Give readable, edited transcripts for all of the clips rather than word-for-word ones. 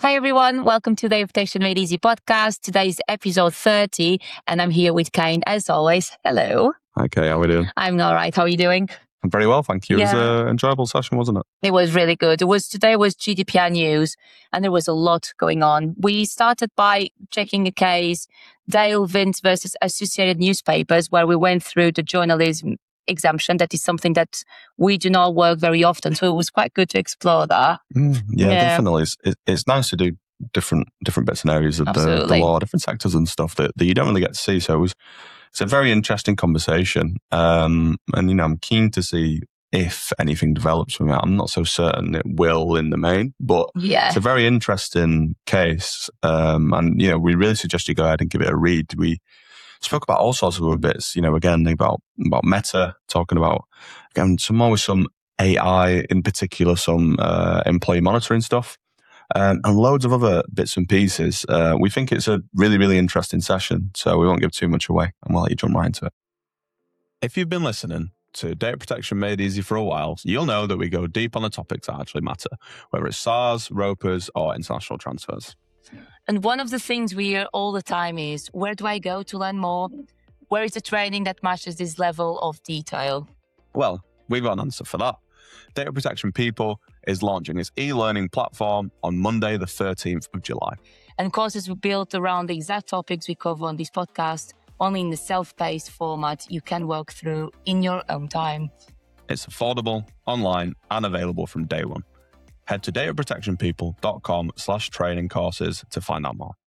Hi, everyone. Welcome to the Reputation Made Easy podcast. Today is episode 30, and I'm here with Kane, as always. Hello. Hi, Kay. How are we doing? I'm all right. How are you doing? I'm very well, thank you. Yeah. It was an enjoyable session, wasn't it? It was really good. Today was GDPR news, and there was a lot going on. We started by checking a case, Dale Vince versus Associated Newspapers, where we went through the journalism exemption. That is something that we do not work very often, so it was quite good to explore that. Definitely. It's nice to do different bits and areas of the law, different sectors and stuff that you don't really get to see. So it's a very interesting conversation, and I'm keen to see if anything develops from it. I'm not so certain it will in the main, but it's a very interesting case, and we really suggest you go ahead and give it a read. We spoke about all sorts of other bits, again, about Meta, talking about, again, some AI in particular, some employee monitoring stuff, and loads of other bits and pieces. We think it's a really, really interesting session, so we won't give too much away, and we'll let you jump right into it. If you've been listening to Data Protection Made Easy for a while, you'll know that we go deep on the topics that actually matter, whether it's SARS, ROPAs, or international transfers. And one of the things we hear all the time is, where do I go to learn more? Where is the training that matches this level of detail? Well, we've got an answer for that. Data Protection People is launching its e-learning platform on Monday, the 13th of July. And courses were built around the exact topics we cover on this podcast, only in the self-paced format you can work through in your own time. It's affordable, online, and available from day one. Head to dataprotectionpeople.com/training courses to find out more.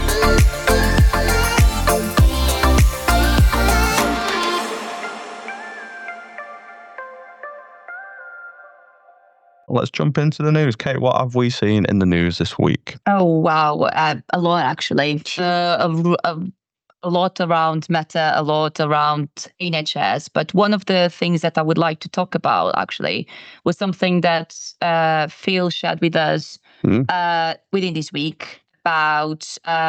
Let's jump into the news. Kate, what have we seen in the news this week? Oh, wow. A lot, actually. A lot around Meta, a lot around NHS. But one of the things that I would like to talk about, actually, was something that Phil shared with us within this week about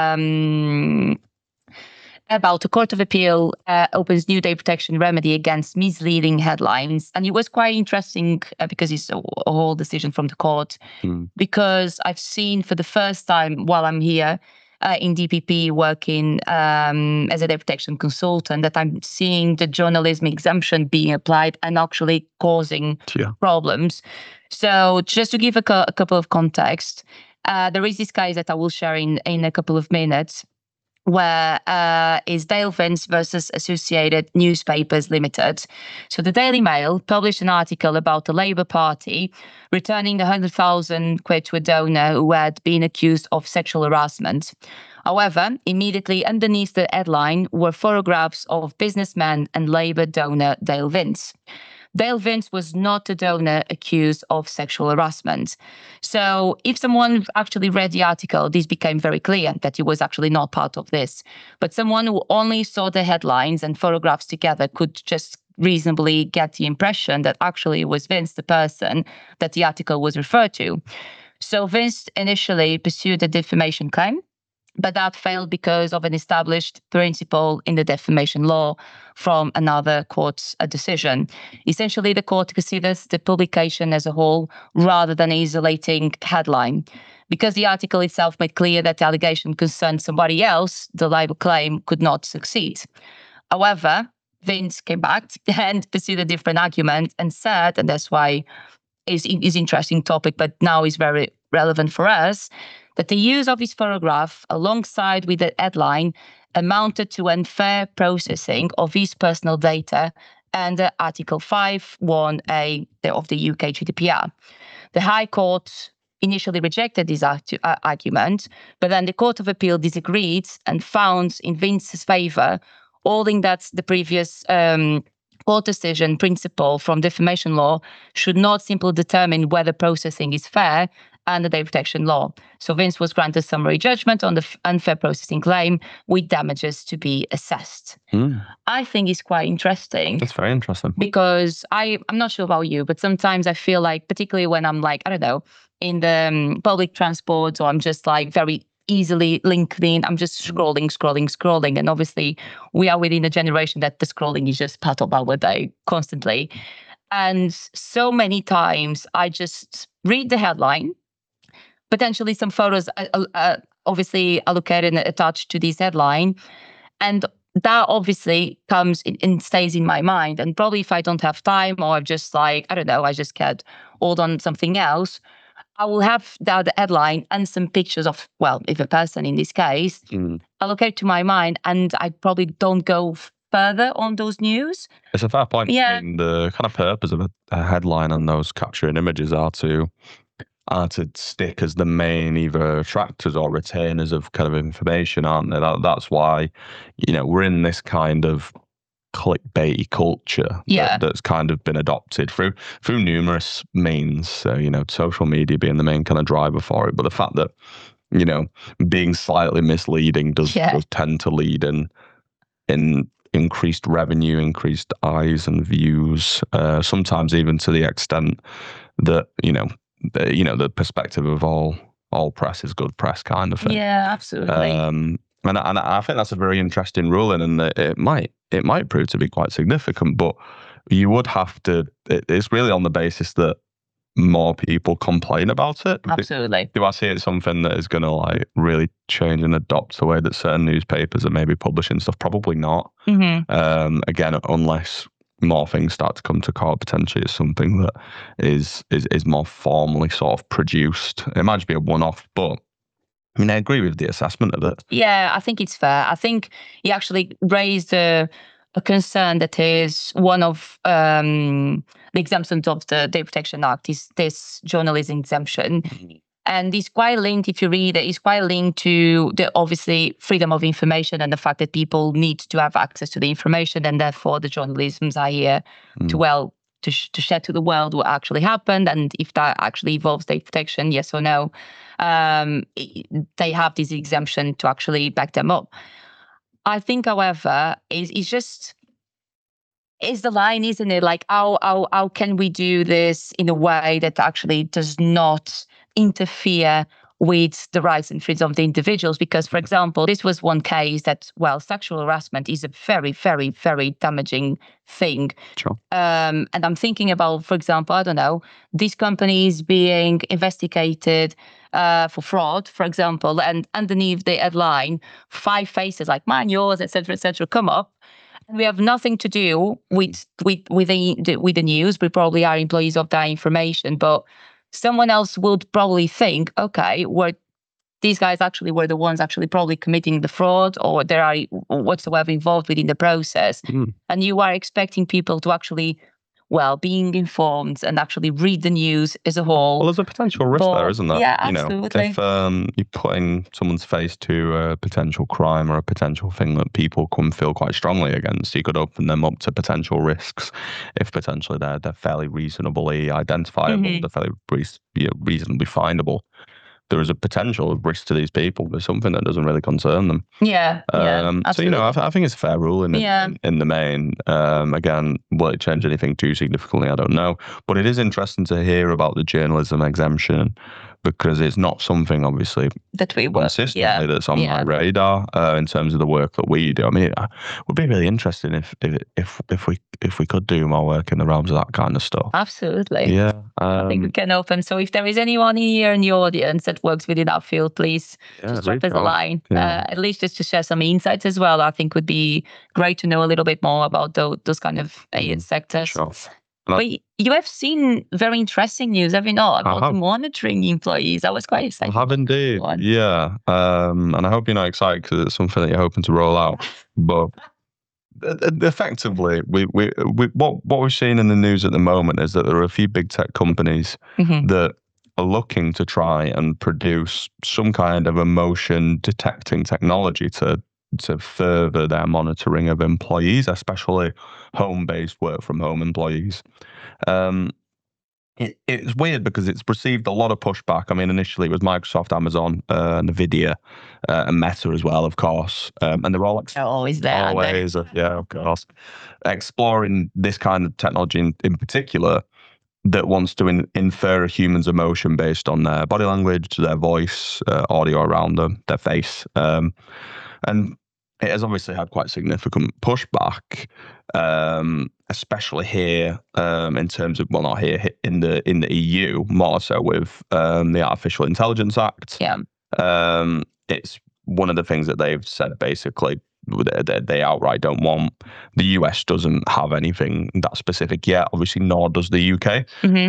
a Court of Appeal opens new data protection remedy against misleading headlines. And it was quite interesting because it's a whole decision from the court. Because I've seen for the first time while I'm here in DPP working as a data protection consultant, that I'm seeing the journalism exemption being applied and actually causing problems. So just to give a couple of context, there is this case that I will share in a couple of minutes, where is Dale Vince versus Associated Newspapers Limited. So the Daily Mail published an article about the Labour Party returning the 100,000 quid to a donor who had been accused of sexual harassment. However, immediately underneath the headline were photographs of businessman and Labour donor Dale Vince. Dale Vince was not a donor accused of sexual harassment. So if someone actually read the article, this became very clear that he was actually not part of this. But someone who only saw the headlines and photographs together could just reasonably get the impression that actually it was Vince, the person that the article was referred to. So Vince initially pursued a defamation claim, but that failed because of an established principle in the defamation law from another court's decision. Essentially, the court considers the publication as a whole rather than an isolating headline. Because the article itself made clear that the allegation concerned somebody else, the libel claim could not succeed. However, Vince came back and pursued a different argument and said, and that's why it's an interesting topic, but now is very relevant for us, that the use of his photograph alongside with the headline amounted to unfair processing of his personal data under Article 5(1)(a) of the UK GDPR. The High Court initially rejected this argument, but then the Court of Appeal disagreed and found in Vince's favour, holding that the previous court decision principle from defamation law should not simply determine whether processing is fair under data protection law. So Vince was granted summary judgment on the unfair processing claim with damages to be assessed. I think it's quite interesting. That's very interesting. Because I'm not sure about you, but sometimes I feel like, particularly when I'm like, I don't know, in the public transport, or I'm just like very easily LinkedIn, I'm just scrolling. And obviously we are within a generation that the scrolling is just part of our day constantly. And so many times I just read the headline, potentially some photos obviously allocated and attached to this headline. And that obviously comes and stays in my mind. And probably if I don't have time, or I'm just like, I don't know, I just can't hold on something else, I will have the headline and some pictures of, well, if a person in this case, allocate to my mind, and I probably don't go further on those news. It's a fair point. Yeah. I mean, the kind of purpose of a headline and those capturing images are to stick as the main either attractors or retainers of kind of information, aren't they? That's why, we're in this kind of clickbaity culture that's kind of been adopted through numerous means. So, social media being the main kind of driver for it. But the fact that, being slightly misleading does tend to lead in increased revenue, increased eyes and views, sometimes even to the extent that, the perspective of all press is good press kind of thing. Yeah, absolutely. And I think that's a very interesting ruling, and it might prove to be quite significant. But you would have to. It's really on the basis that more people complain about it. Absolutely. Do I see it something that is going to really change and adopt the way that certain newspapers are maybe publishing stuff? Probably not. Mm-hmm. Again, unless more things start to come to court, potentially it's something that is more formally sort of produced. It might just be a one-off, but I mean, I agree with the assessment of it. Yeah, I think it's fair. I think he actually raised a concern that is one of the exemptions of the Data Protection Act is this journalism exemption. And it's quite linked, if you read it, it's quite linked to the obviously freedom of information and the fact that people need to have access to the information, and therefore the journalisms are here to share to the world what actually happened, and if that actually involves data protection, yes or no. They have this exemption to actually back them up. I think, however, is the line, isn't it? Like, how can we do this in a way that actually does not interfere with the rights and freedoms of the individuals? Because, for example, this was one case that, well, sexual harassment is a very, very, very damaging thing. Sure. And I'm thinking about, for example, I don't know, these companies being investigated for fraud, for example, and underneath the headline, 5 faces like mine, yours, etc., come up. And we have nothing to do with the news. We probably are employees of that information, but someone else would probably think, okay, these guys actually were the ones actually probably committing the fraud, or they are whatsoever involved within the process. And you are expecting people to actually, being informed and actually read the news as a whole. Well, there's a potential risk there, isn't there? Yeah, absolutely. If you're putting someone's face to a potential crime or a potential thing that people can feel quite strongly against, you could open them up to potential risks if potentially they're fairly reasonably identifiable, they're fairly reasonably findable. There is a potential risk to these people with something that doesn't really concern them. Yeah, so, I think it's a fair rule in the main. Again, will it change anything too significantly? I don't know. But it is interesting to hear about the journalism exemption, because it's not something, obviously, that we consistently that's on my radar in terms of the work that we do. I mean, it would be really interesting if we could do more work in the realms of that kind of stuff. Absolutely. Yeah. I think we can open. So if there is anyone here in the audience that works within our field, please just drop us a line. At least just to share some insights as well. I think would be great to know a little bit more about those kind of sectors. Sure. But you have seen very interesting news, have you not, about monitoring employees? I was quite excited. I have indeed, yeah. And I hope you're not excited because it's something that you're hoping to roll out. But effectively, what we're seeing in the news at the moment is that there are a few big tech companies that are looking to try and produce some kind of emotion detecting technology to further their monitoring of employees, especially home-based work from home employees. It's weird because it's received a lot of pushback. I mean, initially it was Microsoft, Amazon, Nvidia, and Meta as well, of course. And they're all always there. Always, yeah, of course. Exploring this kind of technology in particular that wants to infer a human's emotion based on their body language, their voice, audio around them, their face. And it has obviously had quite significant pushback, especially here in terms of, well, not here, in the EU, more so with the Artificial Intelligence Act. Yeah. It's one of the things that they've said basically they outright don't want. The US doesn't have anything that specific yet, obviously, nor does the UK.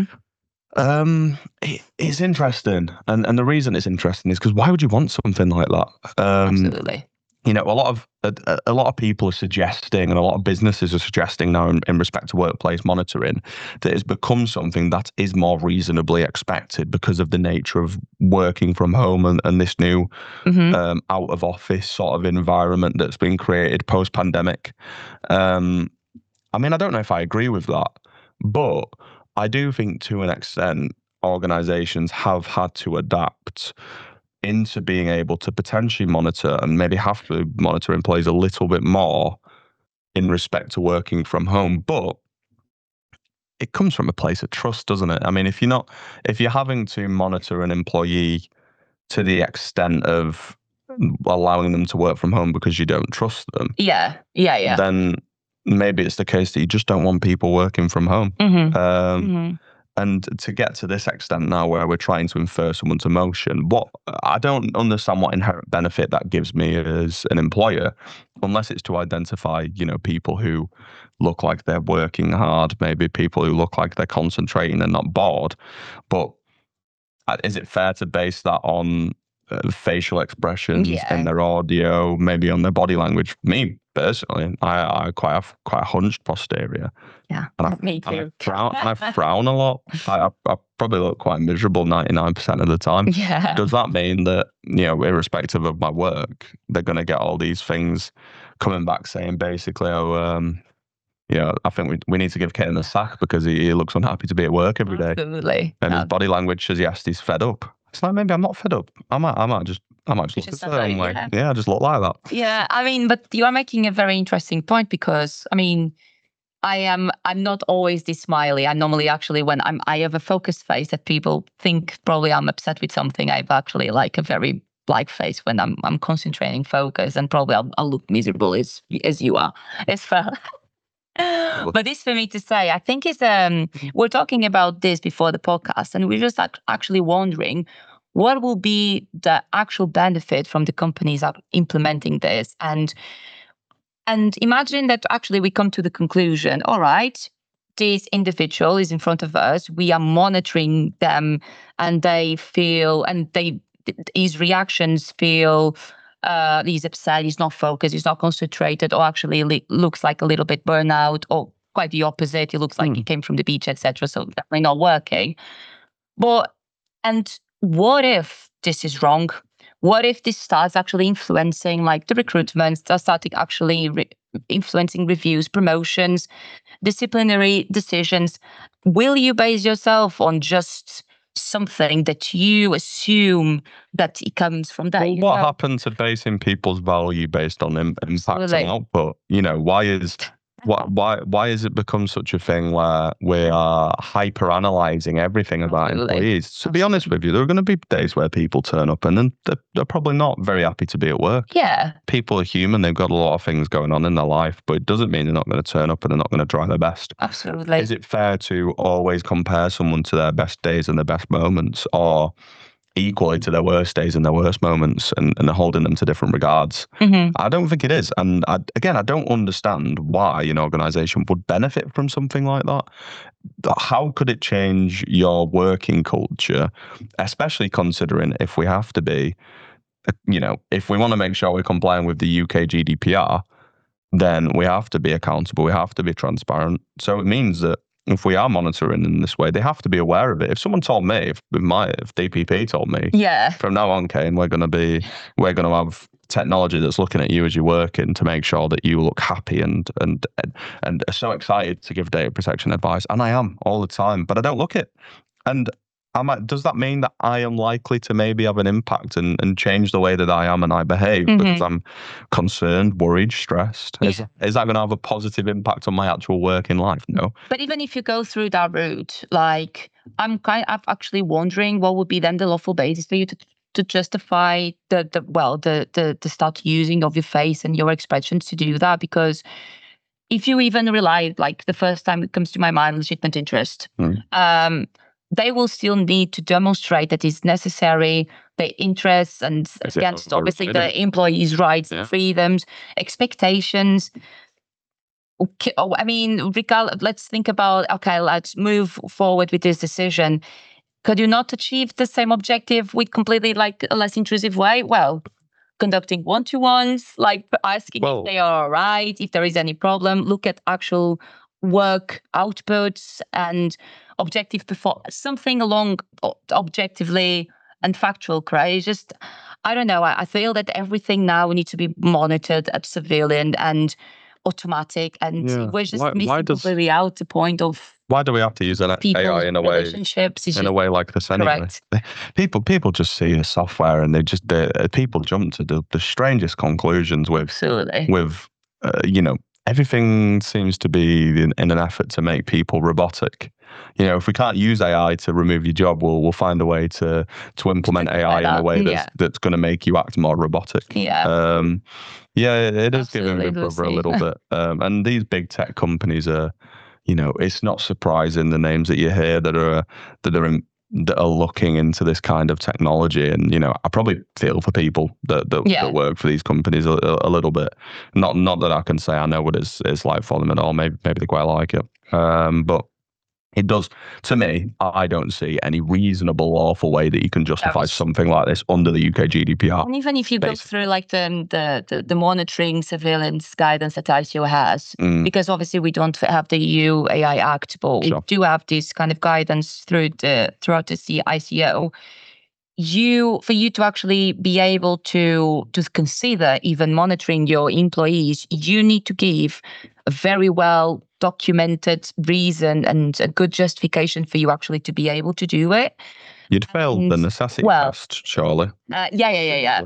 It's interesting, and the reason it's interesting is because why would you want something like that? Absolutely. You know, a lot of people are suggesting, and a lot of businesses are suggesting now in respect to workplace monitoring, that it's become something that is more reasonably expected because of the nature of working from home and this new out of office sort of environment that's been created post-pandemic. I mean, I don't know if I agree with that, but I do think to an extent organizations have had to adapt into being able to potentially monitor and maybe have to monitor employees a little bit more in respect to working from home. But it comes from a place of trust, doesn't it? I mean, if you're having to monitor an employee to the extent of allowing them to work from home because you don't trust them, then maybe it's the case that you just don't want people working from home. And to get to this extent now where we're trying to infer someone's emotion, I don't understand what inherent benefit that gives me as an employer, unless it's to identify, people who look like they're working hard, maybe people who look like they're concentrating and not bored. But is it fair to base that on facial expressions and their audio, maybe on their body language? Me personally, I quite have quite a hunched posterior. Yeah, and me too. I frown a lot. I probably look quite miserable 99% of the time. Yeah. Does that mean that, irrespective of my work, they're going to get all these things coming back saying basically, I think we need to give Kane a sack because he looks unhappy to be at work every day. Absolutely. And his body language suggests he's fed up. It's like, maybe I'm not fed up. I might just look a certain way. Yeah, I just look like that. Yeah, I mean, but you are making a very interesting point because, I mean, I'm not always this smiley. I normally actually, when I have a focused face that people think probably I'm upset with something, I've actually like a very black face when I'm concentrating, focus, and probably I'll look miserable as you are as well. But this for me to say, I think is we're talking about this before the podcast, and we're just actually wondering what will be the actual benefit from the companies implementing this, and imagine that actually we come to the conclusion, all right, this individual is in front of us, we are monitoring them, and they feel, and his reactions feel he's upset, he's not focused, he's not concentrated, or actually looks like a little bit burnout, or quite the opposite, he looks like he came from the beach, etc. So definitely not working. And what if this is wrong? What if this starts actually influencing like the recruitment, starting actually influencing reviews, promotions, disciplinary decisions? Will you base yourself on just something that you assume that it comes from that? Well, what happened to basing people's value based on impact and output? Why has it become such a thing where we are hyper analyzing everything about employees? To be honest with you, there are going to be days where people turn up and then they're probably not very happy to be at work. Yeah. People are human. They've got a lot of things going on in their life, but it doesn't mean they're not going to turn up and they're not going to try their best. Absolutely. Is it fair to always compare someone to their best days and their best moments, or equally to their worst days and their worst moments, and holding them to different regards? I don't think it is. And I don't understand why an organization would benefit from something like that. How could it change your working culture, especially considering if we have to be, if we want to make sure we're complying with the UK GDPR, then we have to be accountable, we have to be transparent. So it means that if we are monitoring in this way, they have to be aware of it. If someone told me, if DPP told me, from now on, Kane, we're going to have technology that's looking at you as you're working to make sure that you look happy and are so excited to give data protection advice, and I am all the time, but I don't look it. And does that mean that I am likely to maybe have an impact and change the way that I am and I behave because I'm concerned, worried, stressed? Is that going to have a positive impact on my actual working life? No. But even if you go through that route, like I'm actually wondering what would be then the lawful basis for you to justify the start using of your face and your expressions to do that, because if you even rely, like the first time it comes to my mind, legitimate interest, they will still need to demonstrate that it's necessary, their interests and against obviously the employees' rights, freedoms, expectations. Okay, I mean, let's think about, okay, let's move forward with this decision. Could you not achieve the same objective with completely like a less intrusive way? Well, conducting one-to-ones, like asking if they are all right, if there is any problem, look at actual work outputs and objective performance, something along objectively and factual, right? Just, I don't know. I feel that everything now needs to be monitored at civilian and automatic, and we're just missing completely out the point of why do we have to use an AI in a way like this anyway? Correct. People just see a software and people jump to the strangest conclusions with everything seems to be in an effort to make people robotic. If we can't use AI to remove your job, we'll find a way to implement AI in a way that's going to make you act more robotic. It is giving Big Brother a little bit. And these big tech companies are, it's not surprising the names that you hear that are looking into this kind of technology. And, I probably feel for people that work for these companies a little bit. Not that I can say I know what it's like for them at all. Maybe they quite like it. But it does, to me, I don't see any reasonable, lawful way that you can justify something like this under the UK GDPR. And even if you go through like the monitoring surveillance guidance that ICO has, because obviously we don't have the EU AI Act, but we do have this kind of guidance throughout the ICO. For you to actually be able to consider even monitoring your employees, you need to give a very well documented reason and a good justification for you actually to be able to do it. You'd fail the necessity test, surely. Yeah.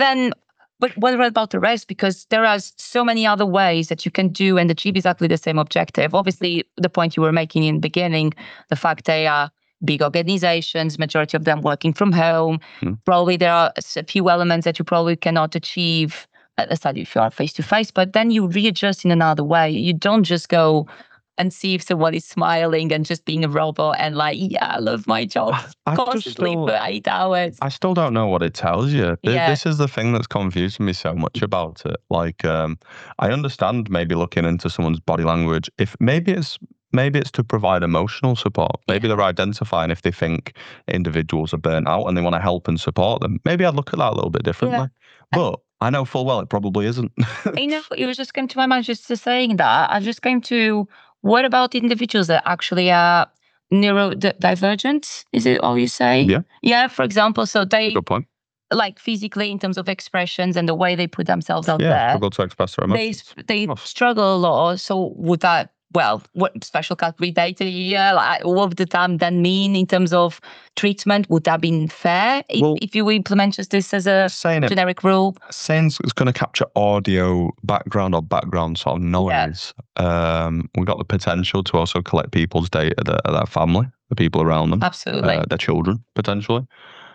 But what about the rest? Because there are so many other ways that you can do and achieve exactly the same objective. Obviously, the point you were making in the beginning, the fact they are big organizations, majority of them working from home. Probably there are a few elements that you probably cannot achieve, aside if you are face-to-face, but then you readjust in another way. You don't just go and see if someone is smiling and just being a robot and like, I love my job constantly for 8 hours. I still don't know what it tells you. This is the thing that's confusing me so much about it. Like, I understand maybe looking into someone's body language. If maybe it's to provide emotional support. Maybe they're identifying if they think individuals are burnt out and they want to help and support them. Maybe I'd look at that a little bit differently. But I know full well it probably isn't. It was just came to my mind just saying that. I just came to, what about individuals that actually are neurodivergent? Is it all you say? Yeah. Yeah, for example, so they... Good point. Like physically in terms of expressions and the way they put themselves out there. Struggle to express their emotions. They struggle a lot. So would that... Well, what special category data here? Like, what would the term then mean in terms of treatment? Would that be fair if you implement just this as a generic rule? Saying it's going to capture audio background or background sort of noise. We've got the potential to also collect people's data, their family, the people around them. Absolutely. Their children, potentially.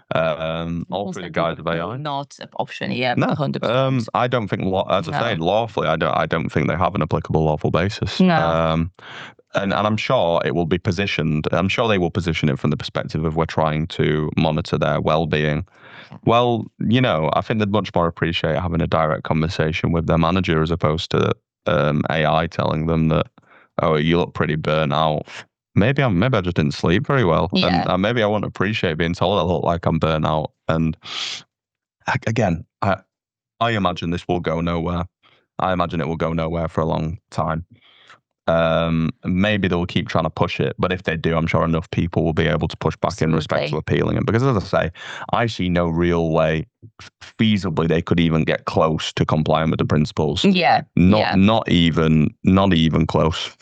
All through the guise of AI. Not an option, yeah. No, 100%. I don't think, as I say, lawfully, I don't think they have an applicable lawful basis. No. And I'm sure it will be positioned. I'm sure they will position it from the perspective of we're trying to monitor their well-being. Well, I think they'd much more appreciate having a direct conversation with their manager as opposed to AI telling them that, oh, you look pretty burnt out. Maybe I just didn't sleep very well. And maybe I won't appreciate being told I look like I'm burnt out. And again, I imagine this will go nowhere. I imagine it will go nowhere for a long time. Maybe they'll keep trying to push it, but if they do, I'm sure enough people will be able to push back in respect to appealing it. Because as I say, I see no real way feasibly they could even get close to complying with the principles. Not even close.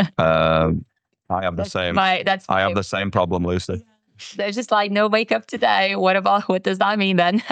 I have the same. I have the same problem, Lucy. There's just like no wake up today. What does that mean then?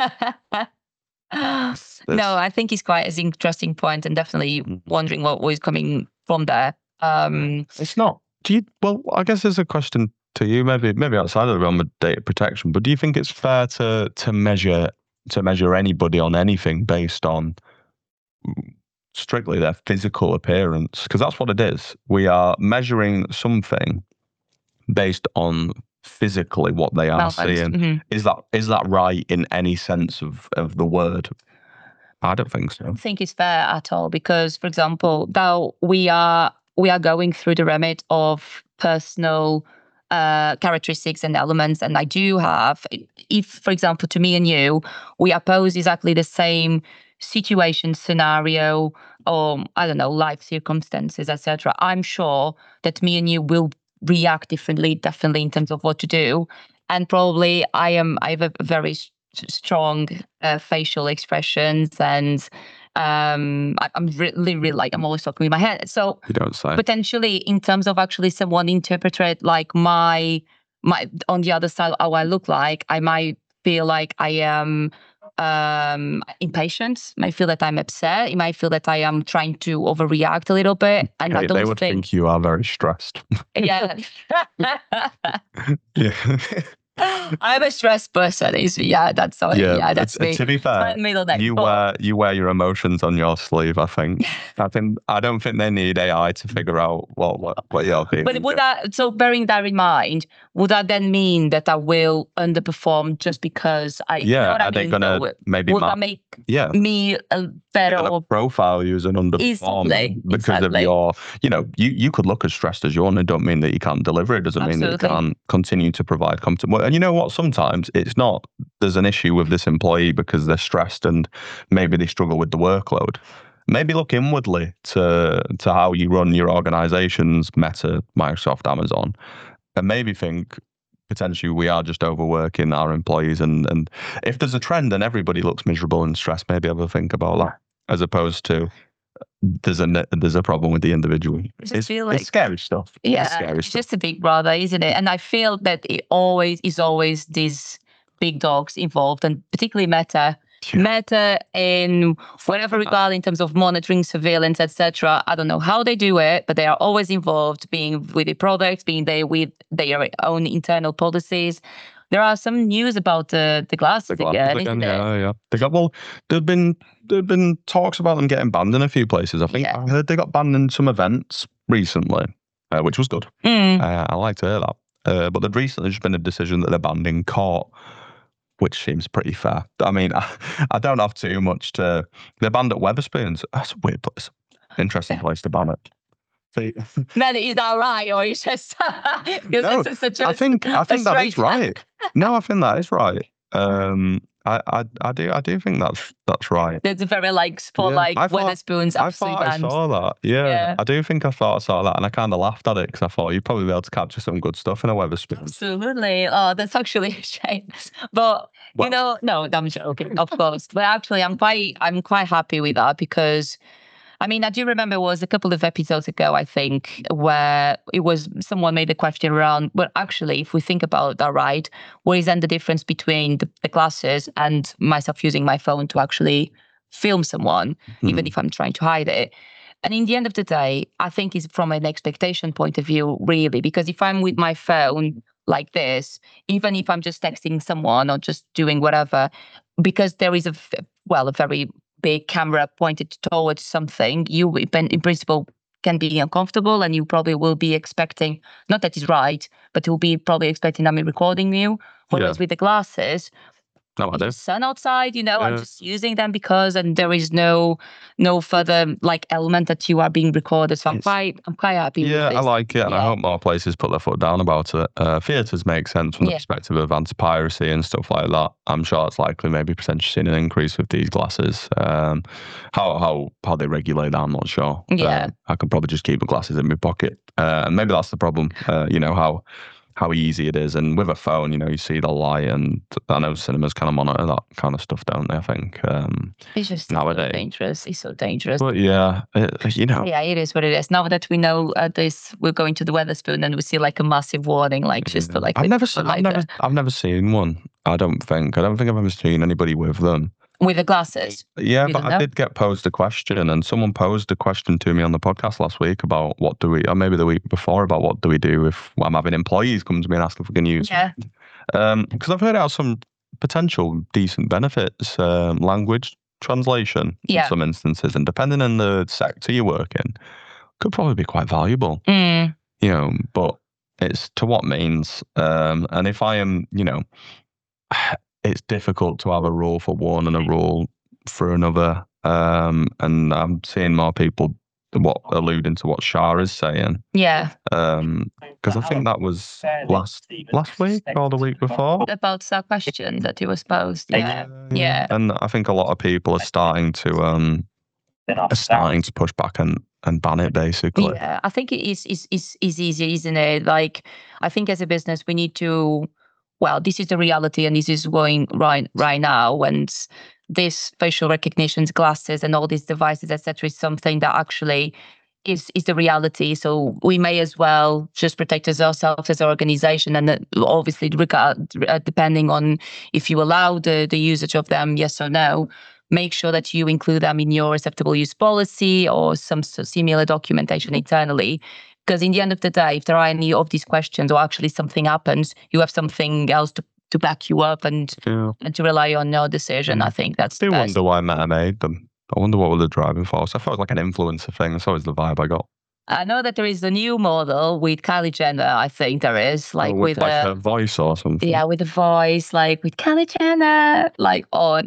No, I think it's quite an interesting point, and definitely wondering what was coming from there. It's not. Well, I guess there's a question to you, maybe outside of the realm of data protection, but do you think it's fair to measure anybody on anything based on strictly their physical appearance? Because that's what it is. We are measuring something based on physically what they are seeing. Mm-hmm. Is that right in any sense of the word? I don't think so. I don't think it's fair at all because, for example, now we are going through the remit of personal characteristics and elements, and I do have, if, for example, to me and you, we oppose exactly the same situation, scenario, or I don't know, life circumstances, etc. I'm sure that me and you will react differently, definitely in terms of what to do, and probably I have a very strong facial expressions, and I'm really like I'm always talking with my head. So you don't say. Potentially, in terms of actually someone interpret like my on the other side how I look like, I might feel like I am impatient. Might feel that I'm upset. You might feel that I am trying to overreact a little bit, and I don't they would think you are very stressed. Yeah. Yeah. I'm a stressed person. That's all. Yeah, that's me. To be fair, you wear your emotions on your sleeve. I think. I don't think they need AI to figure out what you're feeling. But would that, so bearing that in mind, would that then mean that I will underperform just because I? Yeah, are they gonna maybe? Will that make me a better or profile you as an underperformer because of your? You could look as stressed as you want. It don't mean that you can't deliver. It doesn't mean that you can't continue to provide content. And you know what? Sometimes it's not. There's an issue with this employee because they're stressed and maybe they struggle with the workload. Maybe look inwardly to how you run your organizations, Meta, Microsoft, Amazon, and maybe think potentially we are just overworking our employees. And if there's a trend and everybody looks miserable and stressed, maybe have a think about that, as opposed to there's a problem with the individual. It's scary stuff. Yeah, it's just a big brother, isn't it? And I feel that it always these big dogs involved, and particularly Meta. Yeah. Meta in whatever regard in terms of monitoring, surveillance, etc. I don't know how they do it, but they are always involved, being with the products, being there with their own internal policies. There are some news about the glasses again, isn't there? Yeah. There've been talks about them getting banned in a few places. I think I heard they got banned in some events recently, which was good. I like to hear that. But there'd recently just been a decision that they're banned in court, which seems pretty fair. I mean, I don't have too much to. They're banned at Wetherspoons. That's a weird place. Interesting place to ban it. Then is that right, or is just? No, I think that is right. No, I think that is right. I do think that's right. There's a very Wetherspoons. I thought I saw that. Yeah, I do think I thought I saw that, and I kind of laughed at it because I thought you'd probably be able to capture some good stuff in a Wetherspoons. Absolutely. Oh, that's actually a shame. But no, I'm joking, of course. But actually, I'm quite happy with that because. I mean, I do remember it was a couple of episodes ago, I think, where it was someone made a question around, but actually, if we think about that, right, what is then the difference between the glasses and myself using my phone to actually film someone, even if I'm trying to hide it? And in the end of the day, I think it's from an expectation point of view, really, because if I'm with my phone like this, even if I'm just texting someone or just doing whatever, because there is a very big camera pointed towards something, you in principle can be uncomfortable, and you probably will be expecting, not that it's right, but you'll be probably expecting I'm recording you. Whereas with the glasses, the sun outside, I'm just using them because, and there is no further element that you are being recorded. So I'm quite happy with this. I like it, and I hope more places put their foot down about it. Theatres make sense from the perspective of anti-piracy and stuff like that. I'm sure it's likely maybe potentially seeing an increase with these glasses. How they regulate that, I'm not sure. I could probably just keep the glasses in my pocket. And maybe that's the problem, how easy it is. And with a phone, you see the light, and I know cinemas kind of monitor that kind of stuff, don't they? I think it's just nowadays so dangerous. It's so dangerous. But Yeah, it is what it is. Now that we know this, we're going to the Wetherspoon, and we see a massive warning, I've never seen one. I don't think I've ever seen anybody with them. with the glasses. Yeah, but I did get posed a question, and someone posed a question to me on the podcast last week about what do we, or maybe the week before, about what do we do if I'm having employees come to me and ask if we can use it. Because I've heard out some potential decent benefits, language translation in some instances, and depending on the sector you work in, could probably be quite valuable. But it's to what means. And if I am, it's difficult to have a rule for one and a rule for another. And I'm seeing more people alluding to what Shah is saying. Yeah. Because I think that was last week or the week before. About that question that he was posed. Yeah. And I think a lot of people are starting to push back and ban it, basically. Yeah, I think it is easier, isn't it? Like, I think as a business, we need to, well, this is the reality, and this is going right now. And this facial recognition, glasses, and all these devices, etc., is something that actually is the reality. So we may as well just protect ourselves as an organization, and obviously, depending on if you allow the usage of them, yes or no. Make sure that you include them in your acceptable use policy or some similar documentation internally. Because in the end of the day, if there are any of these questions or actually something happens, you have something else to back you up and to rely on your decision. I think that's I do wonder why Meta made them. I wonder what were the driving force. I thought it was like an influencer thing. That's always the vibe I got. I know that there is a new model with Kylie Jenner. I think there is with her voice or something. Yeah, with the voice, like with Kylie Jenner, like on.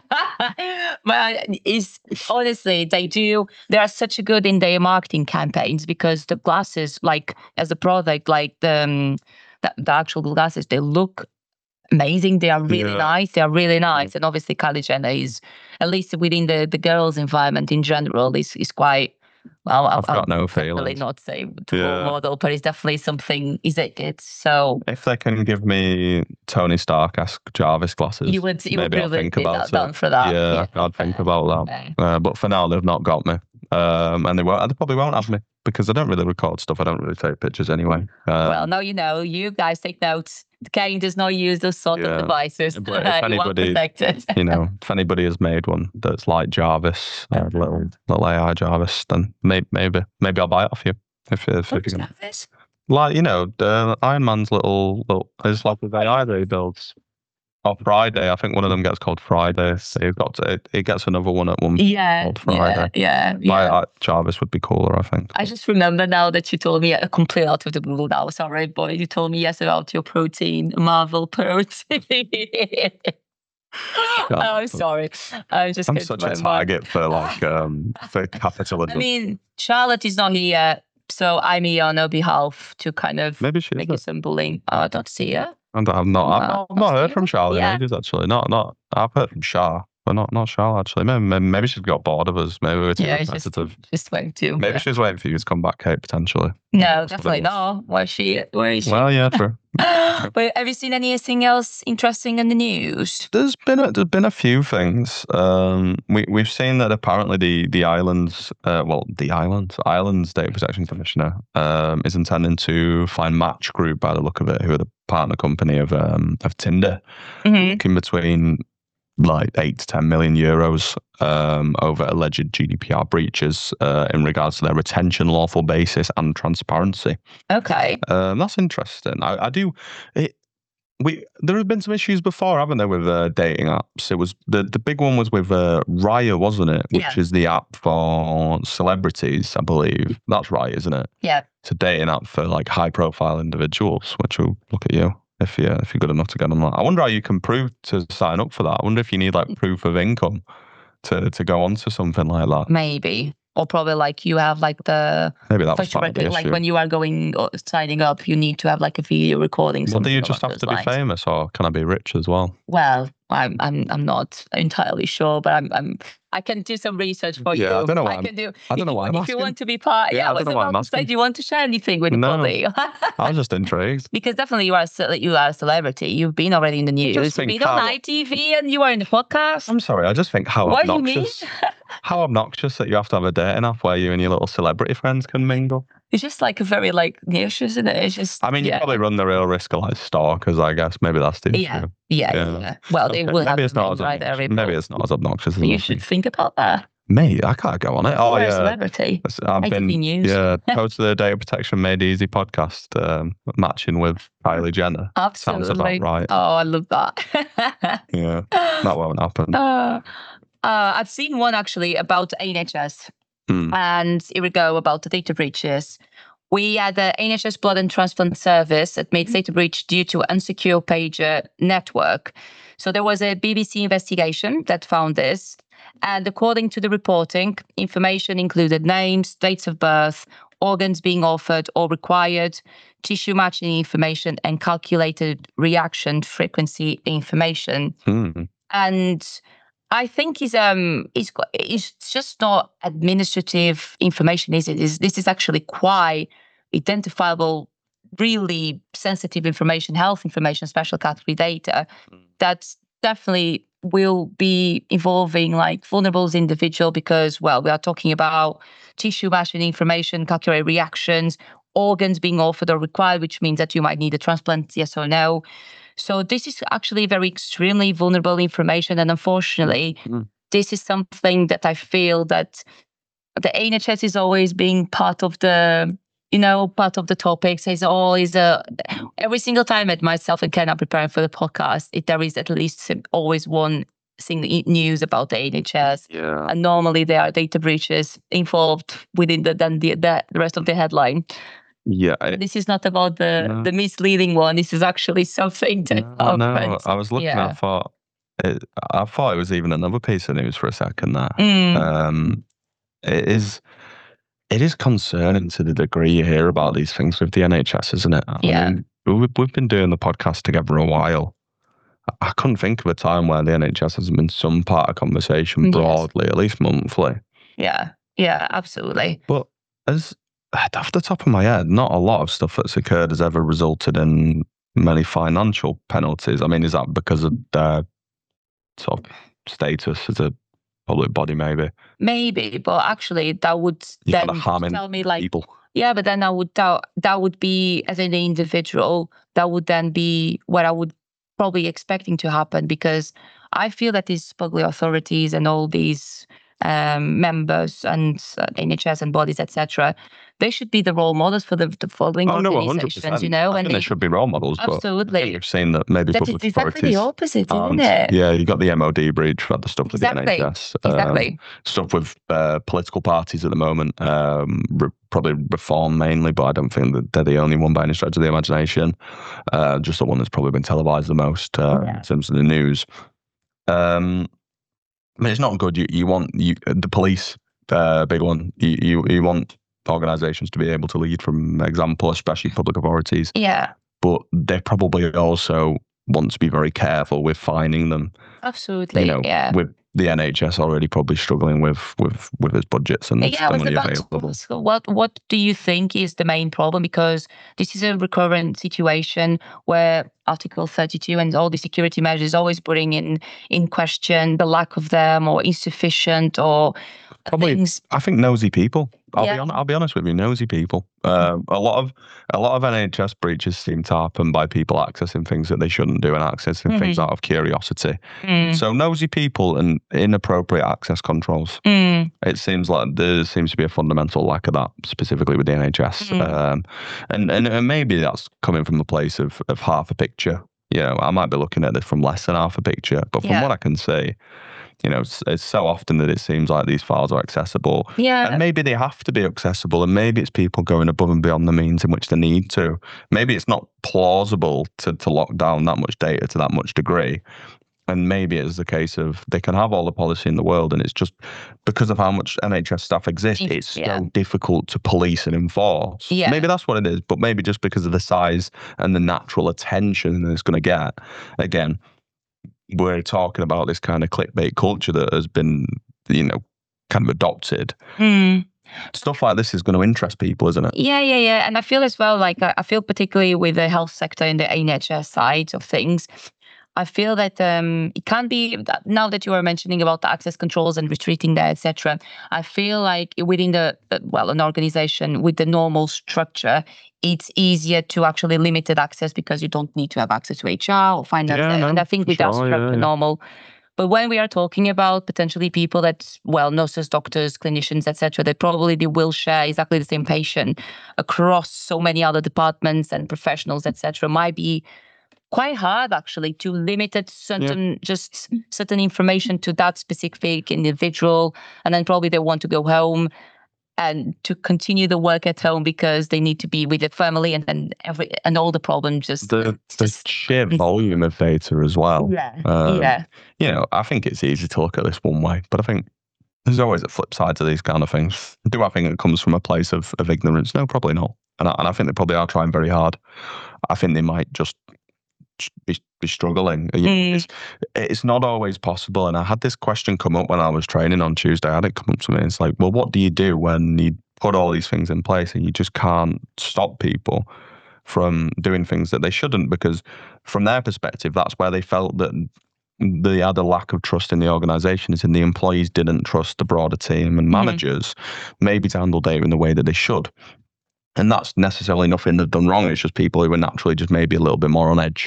But it's honestly, they are such a good in their marketing campaigns, because the glasses, like as a product, like the actual glasses, they look amazing. They are really nice. They are really nice. And obviously Kylie Jenner is, at least within the girls' environment in general, is quite. Well, I've got no feelings. Definitely not say the role model, but it's definitely something. So if they can give me Tony Stark-esque Jarvis glasses, you would maybe I'll think about it. For that. Yeah, I'd think about that. But for now, they've not got me, and they probably won't have me, because I don't really record stuff. I don't really take pictures anyway. Well, now you know. You guys take notes. Kane does not use those sort of devices. But if anybody, if anybody has made one that's like Jarvis, little AI Jarvis, then maybe I'll buy it off you. If you can. Jarvis? Like, Iron Man's little it's like with AI that he builds. Or Friday, I think one of them gets called Friday. So he gets another one at one called Friday. Yeah. Jarvis would be cooler, I think. I just remember now that you told me a complete out of the blue now. Sorry, boy. You told me about your protein, Marvel protein. I'm sorry. I'm such a target for for capitalism. I mean, Charlotte is not here, so I'm here on her behalf to kind of make some bullying. I don't see her. I've not heard from Charlotte in ages, actually. Not. I've heard from Shah, but not Charlotte, actually. Maybe she's got bored of us. Maybe we're too repetitive. Just waiting to. Maybe she's waiting for you to come back, Kate, potentially. No, definitely not. Where is she? Well, yeah, true. But have you seen anything else interesting in the news? There's been a few things. We've seen that apparently the Ireland's Data Protection Commissioner is intending to find Match Group, by the look of it, who are the partner company of Tinder, looking between like 8 to 10 million euros over alleged GDPR breaches in regards to their retention, lawful basis, and transparency. Okay, that's interesting. There have been some issues before, haven't there, with dating apps? It was the big one was with Raya, wasn't it? Which is the app for celebrities, I believe. That's right, isn't it? Yeah. It's a dating app for like high-profile individuals, which will look at you. If you're good enough to get on that. I wonder how you can prove to sign up for that. I wonder if you need like proof of income to go on to something like that. Maybe. Or probably like you have like maybe that was part of the like issue. when you are signing up, you need to have like a video recording. Well, do you just have to be famous, or can I be rich as well? Well, I'm not entirely sure, but I can do some research for you. Yeah, I don't know why. I don't know why. If you want to be part, I don't know why I'm asking. Do you want to share anything with the public? I was just intrigued. Because definitely you are a celebrity. You've been already in the news. You've been on ITV and you are in the podcast. I'm sorry. I just think how obnoxious. How obnoxious that you have to have a dating app where you and your little celebrity friends can mingle. It's just like a very niche, isn't it? It's just. I mean, you probably run the real risk of like stalkers. I guess maybe that's the issue. Yeah. Well, they will maybe have it's not as obnoxious. Maybe it's not as obnoxious. You should think about that. Me, I can't go on it. Oh yeah, celebrity. I've been post the Data Protection Made Easy podcast, matching with Kylie Jenner. Absolutely. Sounds about right. Oh, I love that. Yeah, that won't happen. I've seen one actually about NHS, and here we go about the data breaches. We had the NHS Blood and Transplant Service that made data breach due to unsecure pager network. So there was a BBC investigation that found this. And according to the reporting, information included names, dates of birth, organs being offered or required, tissue matching information, and calculated reaction frequency information. And I think it's just not administrative information, is it? This is actually quite identifiable, really sensitive information, health information, special category data that's definitely will be involving like vulnerable individual because, well, we are talking about tissue matching information, calculated reactions, organs being offered or required, which means that you might need a transplant, yes or no. So this is actually very extremely vulnerable information. And unfortunately, this is something that I feel that the NHS is always being part of the part of the topics. Is always every single time at myself and Ken are preparing for the podcast, there is at least always one thing news about the NHS. Yeah. And normally there are data breaches involved within the rest of the headline. Yeah. This is not about the misleading one. This is actually something that No, I was looking I thought it was even another piece of news for a second there. It is concerning to the degree you hear about these things with the NHS, isn't it? Yeah. I mean, we've been doing the podcast together a while. I couldn't think of a time where the NHS hasn't been some part of conversation broadly, at least monthly. Yeah, absolutely. But off the top of my head, not a lot of stuff that's occurred has ever resulted in many financial penalties. I mean, is that because of their sort of status as a public body, maybe, but actually that would then tell me like people. Yeah, but then that would be as an individual, that would then be what I would probably expecting to happen, because I feel that these public authorities and all these members and NHS and bodies, etc., they should be the role models for the following organizations, 100%. And they should be role models. Absolutely. But you've seen that maybe public authorities. That's exactly the opposite, isn't it? Yeah, you got the MOD breach, you've had the stuff with the NHS. Exactly. Stuff with political parties at the moment, probably Reform mainly, but I don't think that they're the only one by any stretch of the imagination. Just the one that's probably been televised the most in terms of the news. I mean, it's not good. You want the police, big one. You want organisations to be able to lead from example, especially public authorities. Yeah. But they probably also want to be very careful with fining them. Absolutely. With the NHS already probably struggling with its budgets and the money available. So what do you think is the main problem? Because this is a recurrent situation where Article 32 and all the security measures always bring in question the lack of them or insufficient or probably things. I think nosy people. I'll be honest with you, nosy people. A lot of NHS breaches seem to happen by people accessing things that they shouldn't do and accessing things out of curiosity. So nosy people and inappropriate access controls. It seems like there seems to be a fundamental lack of that, specifically with the NHS. And maybe that's coming from the place of half a picture. I might be looking at this from less than half a picture, but from what I can see, it's so often that it seems like these files are accessible. Yeah. And maybe they have to be accessible, and maybe it's people going above and beyond the means in which they need to. Maybe it's not plausible to lock down that much data to that much degree. And maybe it's the case of they can have all the policy in the world, and it's just because of how much NHS staff exist, it's so difficult to police and enforce. Yeah. Maybe that's what it is, but maybe just because of the size and the natural attention it's going to get. Again, we're talking about this kind of clickbait culture that has been, kind of adopted. Stuff like this is going to interest people, isn't it? Yeah. And I feel as well, like I feel particularly with the health sector and the NHS side of things, I feel that it can be, now that you are mentioning about the access controls and retreating there, etc. I feel like within an organization with the normal structure, it's easier to actually limited access because you don't need to have access to HR or finance. And I think with that structure, normal. But when we are talking about potentially people that, nurses, doctors, clinicians, etc., they probably will share exactly the same patient across so many other departments and professionals, etc., might be quite hard actually to limit certain information to that specific individual, and then probably they want to go home and to continue the work at home because they need to be with their family, and then all the problems the sheer volume of data as well. I think it's easy to look at this one way, but I think there's always a flip side to these kind of things. Do I think it comes from a place of ignorance? No, probably not. And I think they probably are trying very hard. I think they might just be struggling. It's not always possible. And I had this question come up when I was training on Tuesday. I had it come up to me. It's like, well, what do you do when you put all these things in place and you just can't stop people from doing things that they shouldn't? Because from their perspective, that's where they felt that they had a lack of trust in the organisation, is in the employees didn't trust the broader team and managers maybe to handle data in the way that they should. And that's necessarily nothing they've done wrong. It's just people who are naturally just maybe a little bit more on edge.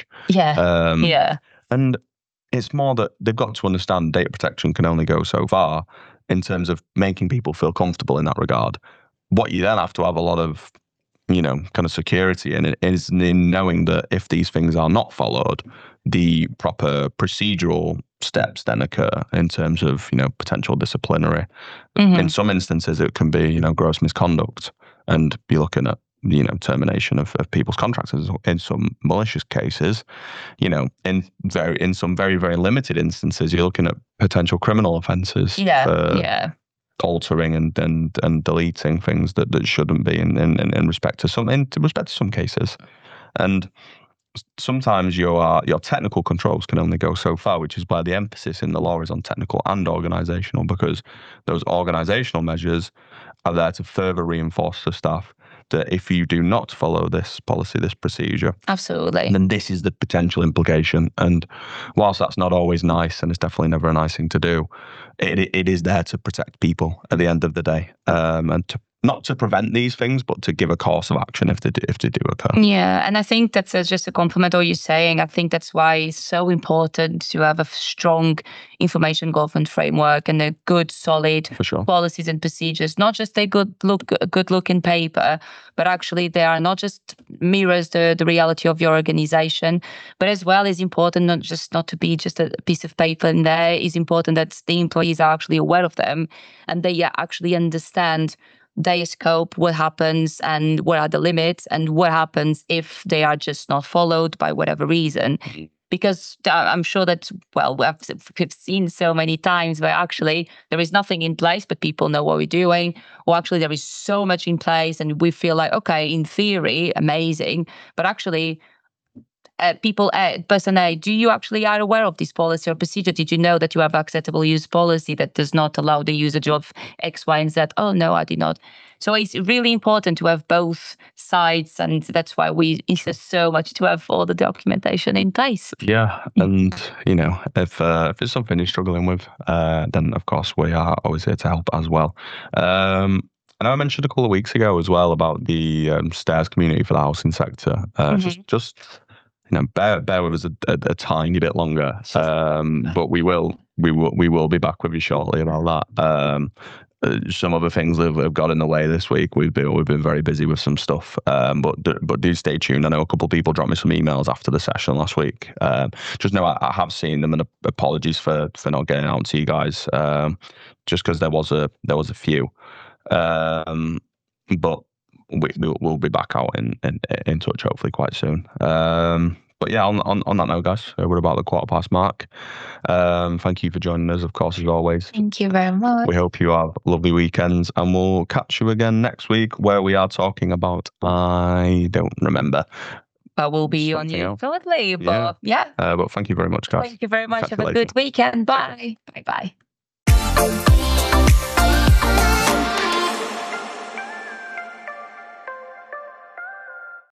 And it's more that they've got to understand data protection can only go so far in terms of making people feel comfortable in that regard. What you then have to have a lot of, kind of security in it is in knowing that if these things are not followed, the proper procedural steps then occur in terms of, potential disciplinary. In some instances, it can be, gross misconduct. And be looking at, termination of people's contracts. In some malicious cases, in some very, very limited instances, you're looking at potential criminal offences for altering and deleting things that shouldn't be in respect to some cases. And sometimes your technical controls can only go so far, which is why the emphasis in the law is on technical and organisational, because those organisational measures are there to further reinforce the staff that if you do not follow this policy, this procedure, absolutely, then this is the potential implication. And whilst that's not always nice, and it's definitely never a nice thing to do, it is there to protect people at the end of the day, and to not to prevent these things, but to give a course of action if they do occur. Yeah, and I think that's just a compliment all you're saying. I think that's why it's so important to have a strong information governance framework and a good, solid policies and procedures. Not just a good look in paper, but actually they are not just mirrors the reality of your organization, but as well is important not to be just a piece of paper in there. It's important that the employees are actually aware of them and they actually understand their scope, what happens and what are the limits, and what happens if they are just not followed by whatever reason. Because I'm sure that, we've seen so many times where actually there is nothing in place, but people know what we're doing, or actually there is so much in place and we feel like, okay, in theory, amazing, but actually person A, do you actually are aware of this policy or procedure? Did you know that you have acceptable use policy that does not allow the usage of X, Y, and Z? Oh, no, I did not. So it's really important to have both sides, and that's why we insist so much to have all the documentation in place. Yeah, and if it's something you're struggling with, then of course we are always here to help as well. I know I mentioned a couple of weeks ago as well about the STAIRS community for the housing sector. Just bear with us a tiny bit longer, but we will be back with you shortly about that. Some other things have got in the way this week. We've been very busy with some stuff, but do stay tuned. I know a couple of people dropped me some emails after the session last week. Just know I have seen them, and apologies for not getting out to you guys. Just because there was a few, but we'll be back out in touch hopefully quite soon. But yeah, on that note, guys, we're about the 1:15 mark. Thank you for joining us, of course, as always. Thank you very much. We hope you have lovely weekends, and we'll catch you again next week, where we are talking about, I don't remember. But we'll be on you shortly. But but thank you very much, guys. Thank you very much. Have a good weekend. Bye. Bye-bye.